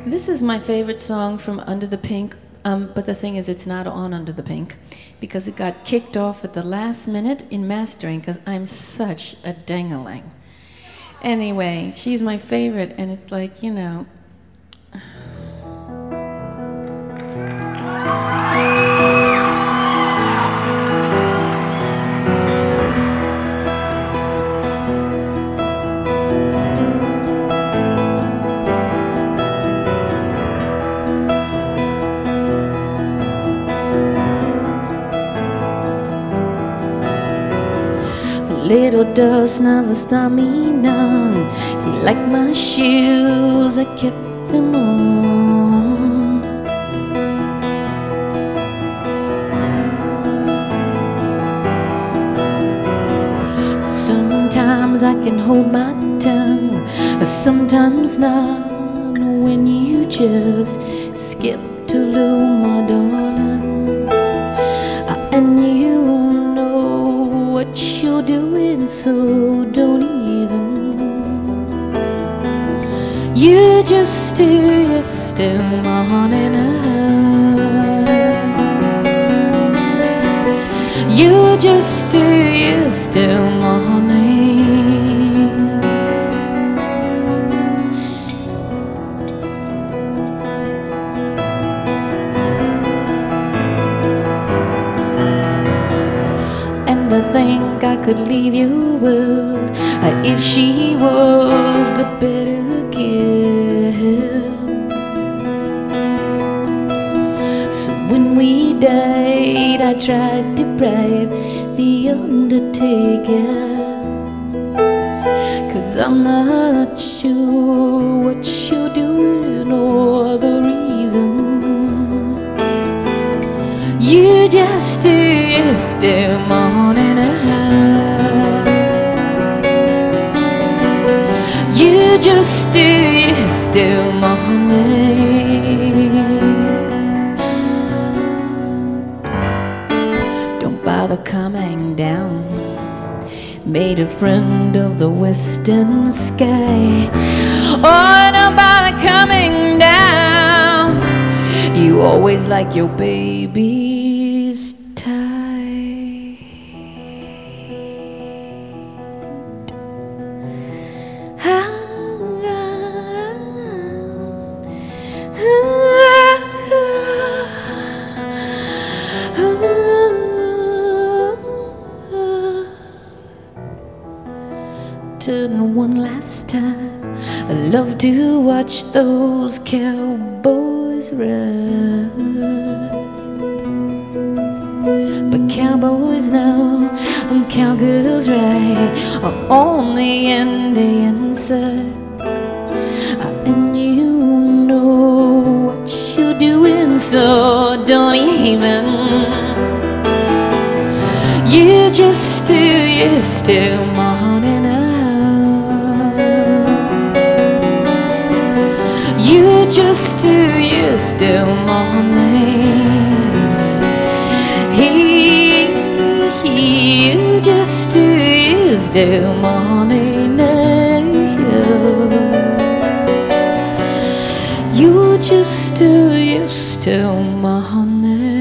This is my favorite song from Under the Pink, but the thing is it's not on Under the Pink because it got kicked off at the last minute in mastering because I'm such a ding-a-ling. Anyway, she's my favorite, and it's like, you know... Little dust never stop me none. He liked my shoes, I kept them on. Sometimes I can hold my tongue, sometimes not. When you just skip to Lou, my darling, and you know what you're doing, so don't even. You just do your still morning hour. You just do your still morning. And I think I could leave your world if she was the better girl. So when we died, I tried to bribe the undertaker, 'cause I'm not sure what you're doing or the reason. You just do your still morning hour. You just do your still morning. Don't bother coming down. Made a friend of the western sky. Oh, don't bother coming down. You always like your baby's tight. Turn one last time. I love to watch those cowboys ride, but cowboys know and cowgirls ride on the Indian side. And you know what you're doing, so don't even. You just do your still morning hour. You just do your still morning. You just do your still morning. You just do your still morning.